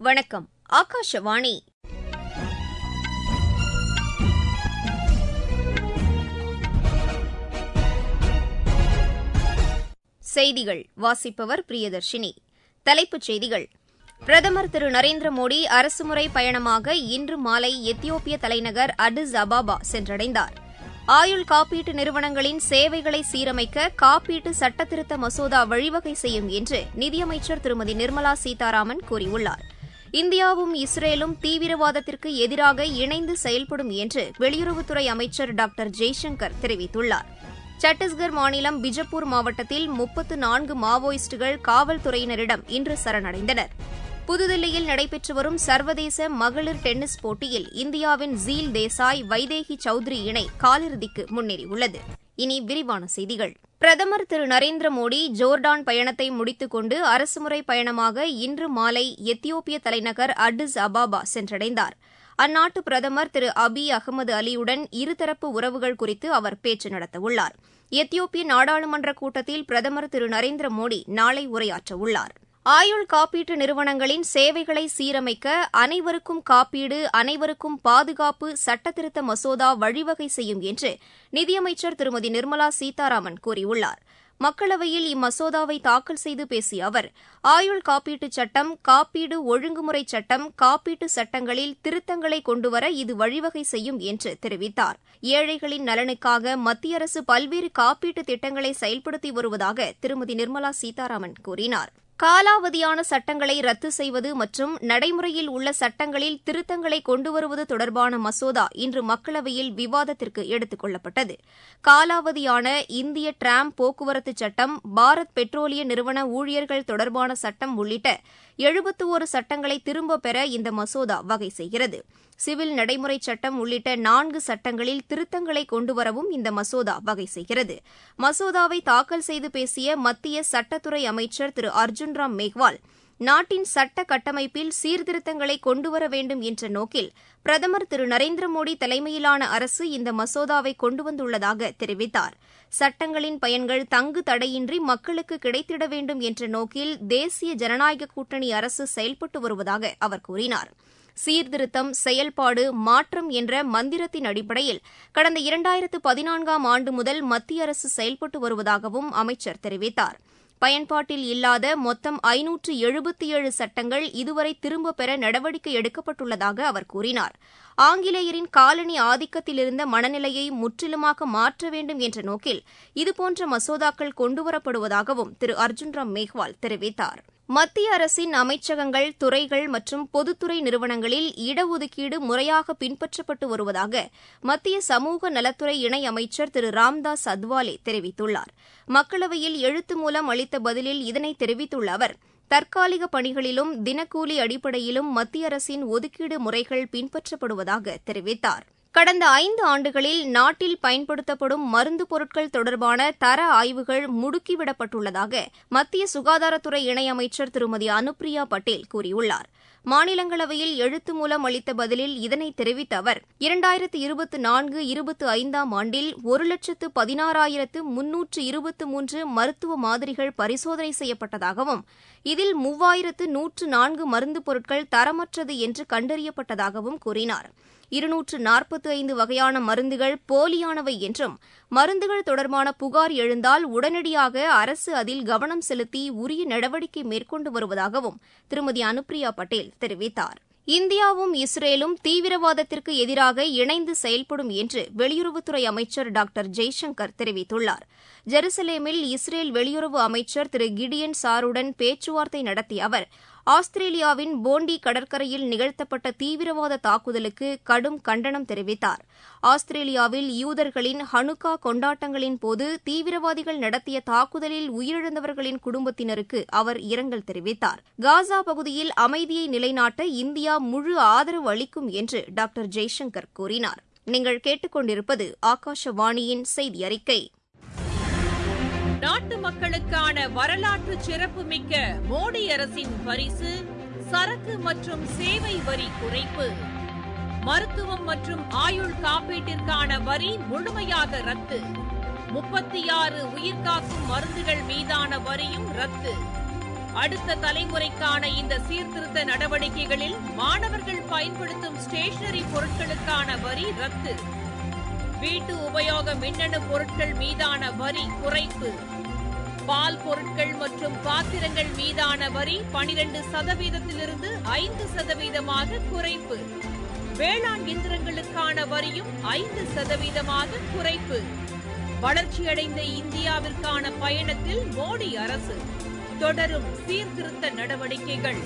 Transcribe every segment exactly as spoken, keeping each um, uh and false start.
வணக்கம். ஆகாஷவாணி. செய்திகள் வாசிப்பவர் பிரியதர்ஷினி. தலைப்புச் செய்திகள். பிரதமர் திரு நரேந்திர மோடி அரசுமுறை பயணமாக இன்று மாலை எத்தியோப்பிய தலைநகர் அடிஸ் அபாபா சென்றடைந்தார். ஆயுள் காப்பீட்டு நிறுவனங்களின் சேவைகளை சீரமைக்க காப்பீட்டு சட்டத்திருத்த மசோதா வழிவகை செய்யும் என்று நிதியமைச்சர் திருமதி நிர்மலா சீதாராமன் கூறியுள்ளார். இந்தியாவும் இஸ்ரேலும் தீவிரவாதத்திற்கு எதிராக இணைந்து செயல்படும் என்று வெளியுறவுத்துறை அமைச்சர் டாக்டர் ஜெய்சங்கர் தெரிவித்துள்ளார். சத்தீஸ்கர் மாநிலம் பிஜப்பூர் மாவட்டத்தில் முப்பத்து நான்கு மாவோயிஸ்டுகள் காவல்துறையினரிடம் இன்று சரணடைந்தனர். புதுதில்லியில் நடைபெற்று வரும் சர்வதேச மகளிர் டென்னிஸ் போட்டியில் இந்தியாவின் ஜீல் தேசாய் வைதேகி சௌத்ரி இணை காலிறுதிக்கு முன்னேறியுள்ளது. இனி விரிவான செய்திகள். பிரதமர் திரு நரேந்திர மோடி ஜோர்டான் பயணத்தை முடித்துக் கொண்டு அரசுமுறை பயணமாக இன்று மாலை எத்தியோப்பிய தலைநகர் அடிஸ் அபாபா சென்றடைந்தார். அந்நாட்டு பிரதமர் திரு அபி அகமது அலியுடன் இருதரப்பு உறவுகள் குறித்து அவர் பேச்சு நடத்தவுள்ளார். எத்தியோப்பிய நாடாளுமன்ற கூட்டத்தில் பிரதமர் திரு நரேந்திர மோடி நாளை உரையாற்றவுள்ளார். ஆயுள் காப்பீட்டு நிறுவனங்களின் சேவைகளை சீரமைக்க அனைவருக்கும் காப்பீடு அனைவருக்கும் பாதுகாப்பு சட்டத்திருத்த மசோதா வழிவகை செய்யும் என்று நிதியமைச்சர் திருமதி நிர்மலா சீதாராமன் கூறியுள்ளார். மக்களவையில் இம்மசோதாவை தாக்கல் செய்து பேசிய அவர், ஆயுள் காப்பீட்டுச் சட்டம், காப்பீடு ஒழுங்குமுறை சட்டம், காப்பீட்டு சட்டங்களில் திருத்தங்களை கொண்டுவர இது வழிவகை செய்யும் என்று தெரிவித்தார். ஏழைகளின் நலனுக்காக மத்திய அரசு பல்வேறு காப்பீட்டு திட்டங்களை செயல்படுத்தி வருவதாக திருமதி நிர்மலா சீதாராமன் கூறினார். காலாவதியான சட்டங்களை ரத்து செய்வது மற்றும் நடைமுறையில் உள்ள சட்டங்களில் திருத்தங்களை கொண்டுவருவது தொடர்பான மசோதா இன்று மக்களவையில் விவாதத்திற்கு எடுத்துக் கொள்ளப்பட்டது. காலாவதியான இந்திய டிராம் போக்குவரத்து சட்டம், பாரத் பெட்ரோலிய நிறுவன ஊழியர்கள் தொடர்பான சட்டம் உள்ளிட்ட எழுபத்து ஒரு சட்டங்களை திரும்பப் பெற இந்த மசோதா வகை செய்கிறது. சிவில் நடைமுறை சட்டம் உள்ளிட்ட நான்கு சட்டங்களில் திருத்தங்களை கொண்டுவரவும் இந்த மசோதா வகை செய்கிறது. மசோதாவை தாக்கல் செய்து பேசிய மத்திய சட்டத்துறை அமைச்சர் திரு அர்ஜுன் ராம் மேக்வால், நாட்டின் சட்ட கட்டமைப்பில் சீர்திருத்தங்களை கொண்டுவர வேண்டும் என்ற நோக்கில் பிரதமர் திரு நரேந்திர மோடி தலைமையிலான அரசு இந்த மசோதாவை கொண்டு வந்துள்ளதாக தெரிவித்தார். சட்டங்களின் பயன்கள் தங்கு தடையின்றி மக்களுக்கு கிடைத்திட வேண்டும் என்ற நோக்கில் தேசிய ஜனநாயக கூட்டணி அரசு செயல்பட்டு வருவதாக அவர் கூறினார். சீர்திருத்தம், செயல்பாடு, மாற்றம் என்ற மந்திரத்தின் அடிப்படையில் கடந்த இரண்டாயிரத்து பதினான்காம் ஆண்டு முதல் மத்திய அரசு செயல்பட்டு வருவதாகவும் அமைச்சர் தெரிவித்தார். பயன்பாட்டில் இல்லாத மொத்தம் ஐநூற்று எழுபத்தி ஏழு சட்டங்கள் இதுவரை திரும்பப் பெற நடவடிக்கை எடுக்கப்பட்டுள்ளதாக அவர் கூறினார். ஆங்கிலேயரின் காலனி ஆதிக்கத்திலிருந்த மனநிலையை முற்றிலுமாக மாற்ற வேண்டும் என்ற நோக்கில் இதுபோன்ற மசோதாக்கள் கொண்டுவரப்படுவதாகவும் திரு அர்ஜுன் ராம் மேக்வால் தெரிவித்தார். மத்திய அரசின் அமைச்சகங்கள், துறைகள் மற்றும் பொதுத்துறை நிறுவனங்களில் இடஒதுக்கீடு முறையாக பின்பற்றப்பட்டு வருவதாக மத்திய சமூக நலத்துறை இணையமைச்சர் திரு ராம்தாஸ் அத்வாலே தெரிவித்துள்ளார். மக்களவையில் எழுத்து மூலம் அளித்த பதிலில் இதனை தெரிவித்துள்ள அவர், தற்காலிக பணிகளிலும் தினக்கூலி அடிப்படையிலும் மத்திய அரசின் ஒதுக்கீடு முறைகள் பின்பற்றப்படுவதாக தெரிவித்தார். கடந்த ஐந்து ஆண்டுகளில் நாட்டில் பயன்படுத்தப்படும் மருந்து பொருட்கள் தொடர்பான தர ஆய்வுகள் முடுக்கிவிடப்பட்டுள்ளதாக மத்திய சுகாதாரத்துறை இணையமைச்சர் திருமதி அனுப்பிரியா பட்டேல் கூறியுள்ளார். மாநிலங்களவையில் எழுத்து மூலம் அளித்த பதிலில் இதனை தெரிவித்த அவர், இரண்டாயிரத்து இருபத்தி நான்கு இருபத்தி ஐந்தாம் ஆண்டில் ஒரு லட்சத்து பதினாறாயிரத்து முன்னூற்று இருபத்தி மூன்று மருத்துவ மாதிரிகள் பரிசோதனை செய்யப்பட்டதாகவும் இதில் மூவாயிரத்து நூற்று நான்கு மருந்து பொருட்கள் தரமற்றது என்று கண்டறியப்பட்டதாகவும் கூறினார். இருநூற்று நாற்பத்தி ஐந்து வகையான மருந்துகள் போலியானவை என்றும் மருந்துகள் தொடர்பான புகார் எழுந்தால் உடனடியாக அரசு அதில் கவனம் செலுத்தி உரிய நடவடிக்கை மேற்கொண்டு வருவதாகவும் திருமதி அனுப்பிரியா பட்டேல் தெரிவித்தார். இந்தியாவும் இஸ்ரேலும் தீவிரவாதத்திற்கு எதிராக இணைந்து செயல்படும் என்று வெளியுறவுத்துறை அமைச்சர் டாக்டர் ஜெய்சங்கர் தெரிவித்துள்ளார். ஜெருசலேமில் இஸ்ரேல் வெளியுறவு அமைச்சர் திரு கிடியன் சாருடன் பேச்சுவார்த்தை நடத்திய அவர், ஆஸ்திரேலியாவின் போண்டி கடற்கரையில் நிகழ்த்தப்பட்ட தீவிரவாத தாக்குதலுக்கு கடும் கண்டனம் தெரிவித்தார். ஆஸ்திரேலியாவில் யூதர்களின் ஹனுக்கா கொண்டாட்டங்களின் போது தீவிரவாதிகள் நடத்திய தாக்குதலில் உயிரிழந்தவர்களின் குடும்பத்தினருக்கு அவர் இரங்கல் தெரிவித்தார். காசா பகுதியில் அமைதியை நிலைநாட்ட இந்தியா முழு ஆதரவு அளிக்கும் என்று டாக்டர் ஜெய்சங்கர் கூறினார். நீங்கள் கேட்டுக்கொண்டிருப்பது ஆகாஷவாணியின் செய்தி அறிக்கை. நாட்டு மக்களுக்கான வரலாற்று சிறப்புமிக்க மோடி அரசின் பரிசு சரக்கு மற்றும் சேவை வரி குறைப்பு. மருத்துவம் மற்றும் ஆயுள் காப்பீட்டிற்கான வரி முழுமையாக ரத்து. முப்பத்தி ஆறு உயிர்காக்கும் மருந்துகள் மீதான வரியும் ரத்து. அடுத்த தலைமுறைக்கான இந்த சீர்திருத்த நடவடிக்கைகளில் மாணவர்கள் பயன்படுத்தும் ஸ்டேஷனரி பொருட்களுக்கான வரி ரத்து. வீட்டு உபயோக மின்னணு பொருட்கள் மீதான வரி குறைப்பு. பால் பொருட்கள் மற்றும் பாத்திரங்கள் மீதான வரி பனிரண்டு சதவீதத்திலிருந்து ஐந்து சதவீதமாக குறைப்பு. வேளாண் இயந்திரங்களுக்கான வரியும் ஐந்து சதவீதமாக குறைப்பு. வளர்ச்சியடைந்த இந்தியாவிற்கான பயணத்தில் மோடி அரசு தொடரும் சீர்திருத்த நடவடிக்கைகள்.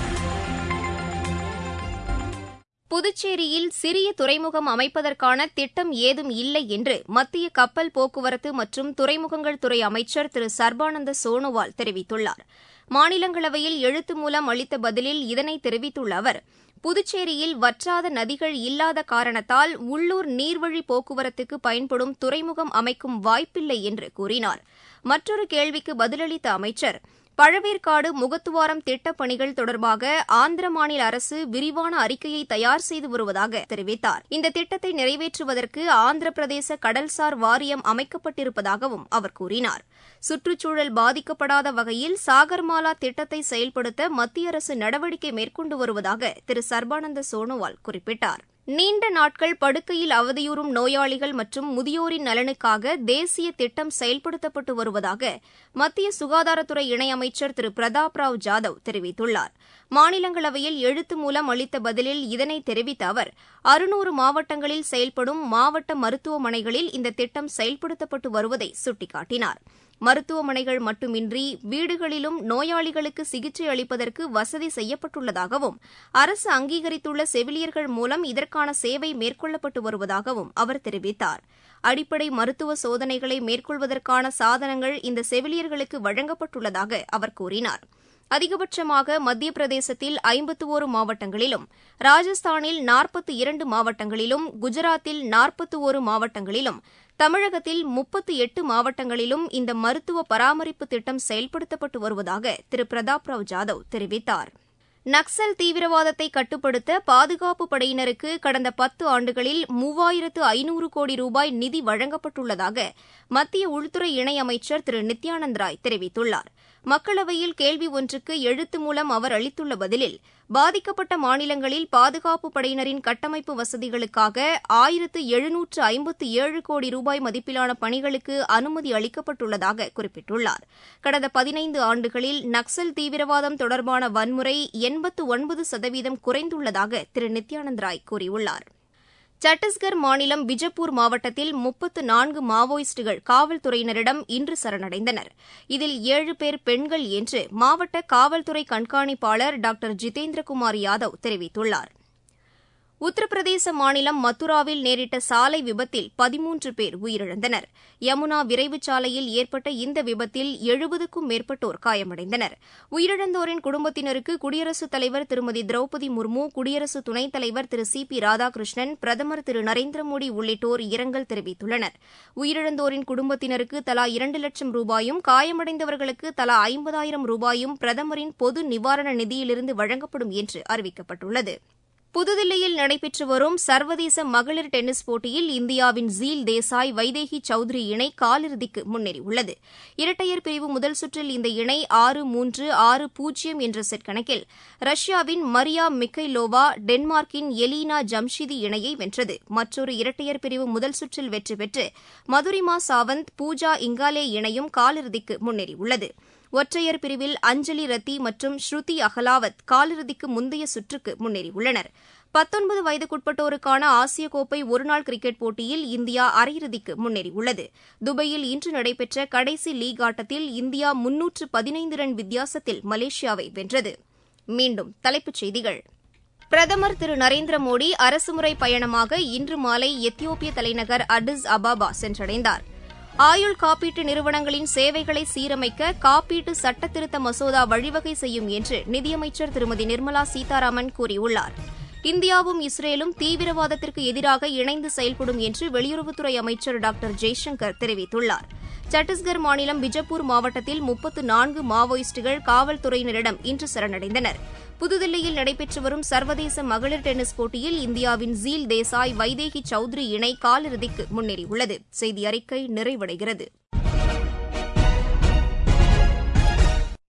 புதுச்சேரியில் சிறிய துறைமுகம் அமைப்பதற்கான திட்டம் ஏதும் இல்லை என்று மத்திய கப்பல் போக்குவரத்து மற்றும் துறைமுகங்கள் துறை அமைச்சர் திரு சர்பானந்த சோனோவால் தெரிவித்துள்ளார். மாநிலங்களவையில் எழுத்து மூலம் அளித்த பதிலில் இதனை தெரிவித்துள்ள அவர், புதுச்சேரியில் வற்றாத நதிகள் இல்லாத காரணத்தால் உள்ளூர் நீர்வழி போக்குவரத்துக்கு பயன்படும் துறைமுகம் அமைக்கும் வாய்ப்பில்லை என்று கூறினார். மற்றொரு கேள்விக்கு பதிலளித்த அமைச்சர், பழவேற்காடு முகத்துவாரம் திட்டப் பணிகள் தொடர்பாக ஆந்திர மாநில அரசு விரிவான அறிக்கையை தயார் செய்து வருவதாக தெரிவித்தார். இந்த திட்டத்தை நிறைவேற்றுவதற்கு ஆந்திர பிரதேச கடல்சார் வாரியம் அமைக்கப்பட்டிருப்பதாகவும் அவர் கூறினார். சுற்றுச்சூழல் பாதிக்கப்படாத வகையில் சாகர்மாலா திட்டத்தை செயல்படுத்த மத்திய அரசு நடவடிக்கை மேற்கொண்டு வருவதாக திரு சர்பானந்த சோனோவால் குறிப்பிட்டார். நீண்ட நாட்கள் படுக்கையில் அவதியுறும் நோயாளிகள் மற்றும் முதியோரின் நலனுக்காக தேசிய திட்டம் செயல்படுத்தப்பட்டு வருவதாக மத்திய சுகாதாரத்துறை இணையமைச்சர் திரு பிரதாப் ராவ் ஜாதவ் தெரிவித்துள்ளார். மாநிலங்களவையில் எழுத்து மூலம் அளித்த பதிலில் இதனை தெரிவித்த அவர், அறுநூறு மாவட்டங்களில் செயல்படும் மாவட்ட மருத்துவமனைகளில் இந்த திட்டம் செயல்படுத்தப்பட்டு வருவதை சுட்டிக்காட்டினார். மருத்துவமனைகள் மட்டுமின்றி வீடுகளிலும் நோயாளிகளுக்கு சிகிச்சை அளிப்பதற்கு வசதி செய்யப்பட்டுள்ளதாகவும் அரசு அங்கீகரித்துள்ள செவிலியர்கள் மூலம் இதற்கான சேவை மேற்கொள்ளப்பட்டு வருவதாகவும் அவர் தெரிவித்தார். அடிப்படை மருத்துவ சோதனைகளை மேற்கொள்வதற்கான சாதனங்கள் இந்த செவிலியர்களுக்கு வழங்கப்பட்டுள்ளதாக அவர் கூறினார். அதிகபட்சமாக மத்திய பிரதேசத்தில் ஐம்பத்து ஒரு மாவட்டங்களிலும், ராஜஸ்தானில் நாற்பத்தி இரண்டு மாவட்டங்களிலும், குஜராத்தில் நாற்பத்தி ஒரு மாவட்டங்களிலும், தமிழகத்தில் முப்பத்தி எட்டு மாவட்டங்களிலும் இந்த மருத்துவ பராமரிப்பு திட்டம் செயல்படுத்தப்பட்டு வருவதாக திரு பிரதாப் ராவ் ஜாதவ் தெரிவித்தார். நக்சல் தீவிரவாதத்தை கட்டுப்படுத்த பாதுகாப்பு படையினருக்கு கடந்த பத்து ஆண்டுகளில் மூவாயிரத்து ஐநூறு கோடி ரூபாய் நிதி வழங்கப்பட்டுள்ளதாக மத்திய உள்துறை இணையமைச்சர் திரு நித்யானந்த் ராய் தெரிவித்துள்ளார். மக்களவையில் கேள்வி ஒன்றுக்கு எழுத்து மூலம் அவர் அளித்துள்ள பதிலில், பாதிக்கப்பட்ட மாநிலங்களில் பாதுகாப்பு படையினரின் கட்டமைப்பு வசதிகளுக்காக ஆயிரத்து எழுநூற்று ஐம்பத்து ஏழு கோடி ரூபாய் மதிப்பிலான பணிகளுக்கு அனுமதி அளிக்கப்பட்டுள்ளதாக குறிப்பிட்டுள்ளார். கடந்த பதினைந்து ஆண்டுகளில் நக்சல் தீவிரவாதம் தொடர்பான வன்முறை எண்பத்து ஒன்பது சதவீதம் குறைந்துள்ளதாக திரு நித்யானந்த் ராய் கூறியுள்ளார். சத்தீஸ்கர் மாநிலம் பிஜப்பூர் மாவட்டத்தில் முப்பத்து நான்கு மாவோயிஸ்டுகள் காவல்துறையினரிடம் இன்று சரணடைந்தனர். இதில் ஏழு பேர் பெண்கள் என்று மாவட்ட காவல்துறை கண்காணிப்பாளர் டாக்டர் ஜிதேந்திரகுமார் யாதவ் தெரிவித்துள்ளார். உத்தரப்பிரதேச மாநிலம் மதுராவில் நேரிட்ட சாலை விபத்தில் பதிமூன்று பேர் உயிரிழந்தனர். யமுனா விரைவுச் சாலையில் ஏற்பட்ட இந்த விபத்தில் எழுபதுக்கும் மேற்பட்டோர் காயமடைந்தனர். உயிரிழந்தோரின் குடும்பத்தினருக்கு குடியரசுத் தலைவர் திருமதி திரௌபதி முர்மு, குடியரசு துணைத் தலைவர் திரு சி பி ராதாகிருஷ்ணன், பிரதமர் திரு நரேந்திர மோடி உள்ளிட்டோர் இரங்கல் தெரிவித்துள்ளனர். உயிரிழந்தோரின் குடும்பத்தினருக்கு தலா இரண்டு லட்சம் ரூபாயும், காயமடைந்தவர்களுக்கு தலா ஐம்பதாயிரம் ரூபாயும் பிரதமரின் பொது நிவாரண நிதியிலிருந்து வழங்கப்படும் என்று அறிவிக்கப்பட்டுள்ளது. புதுதில்லியில் நடைபெற்று வரும் சர்வதேச மகளிர் டென்னிஸ் போட்டியில் இந்தியாவின் ஜீல் தேசாய், வைதேகி சௌத்ரி இணை காலிறுதிக்கு முன்னேறியுள்ளது. இரட்டையர் பிரிவு முதல் சுற்றில் இந்த இணை ஆறு மூன்று, ஆறு பூஜ்ஜியம் என்ற செட் கணக்கில் ரஷ்யாவின் மரியா மிக்கைலோவா, டென்மார்க்கின் எலீனா ஜம்ஷிதி இணையை வென்றது. மற்றொரு இரட்டையர் பிரிவு முதல் சுற்றில் வெற்றி பெற்று மதுரிமா சாவந்த், பூஜா இங்காலே இணையும் காலிறுதிக்கு முன்னேறியுள்ளது. ஒற்றையர் பிரிவில் அஞ்சலி ரத்தி மற்றும் ஸ்ருதி அகலாவத் காலிறுதிக்கு முந்தைய சுற்றுக்கு முன்னேறியுள்ளனர். பத்தொன்பது வயதுக்குட்பட்டோருக்கான ஆசிய கோப்பை ஒருநாள் கிரிக்கெட் போட்டியில் இந்தியா அரையிறுதிக்கு முன்னேறியுள்ளது. துபாயில் இன்று நடைபெற்ற கடைசி லீக் ஆட்டத்தில் இந்தியா முன்னூற்று பதினைந்து ரன் வித்தியாசத்தில் மலேசியாவை வென்றது. மீண்டும் தலைப்புச் செய்திகள். பிரதமர் திரு நரேந்திர மோடி அரசுமுறை பயணமாக இன்று மாலை எத்தியோப்பிய தலைநகர் அடிஸ் அபாபா சென்றடைந்தார். ஆயுள் காப்பீட்டு நிறுவனங்களின் சேவைகளை சீரமைக்க காப்பீட்டு சட்டத்திருத்த மசோதா வழிவகை செய்யும் என்று நிதியமைச்சர் திருமதி நிர்மலா சீதாராமன் கூறியுள்ளார். இந்தியாவும் இஸ்ரேலும் தீவிரவாதத்திற்கு எதிராக இணைந்து செயல்படும் என்று வெளியுறவுத்துறை அமைச்சர் டாக்டர் ஜெய்சங்கர் தெரிவித்துள்ளார். சத்தீஸ்கர் மாநிலம் பிஜப்பூர் மாவட்டத்தில் முப்பத்து நான்கு மாவோயிஸ்டுகள் காவல்துறையினரிடம் இன்று சரணடைந்தனர். புதுதில்லியில் நடைபெற்று வரும் சர்வதேச மகளிர் டென்னிஸ் போட்டியில் இந்தியாவின் ஜீல் தேசாய், வைதேகி சௌத்ரி இணை காலிறுதிக்கு முன்னேறியுள்ளது. செய்தி அறிக்கை நிறைவடைகிறது.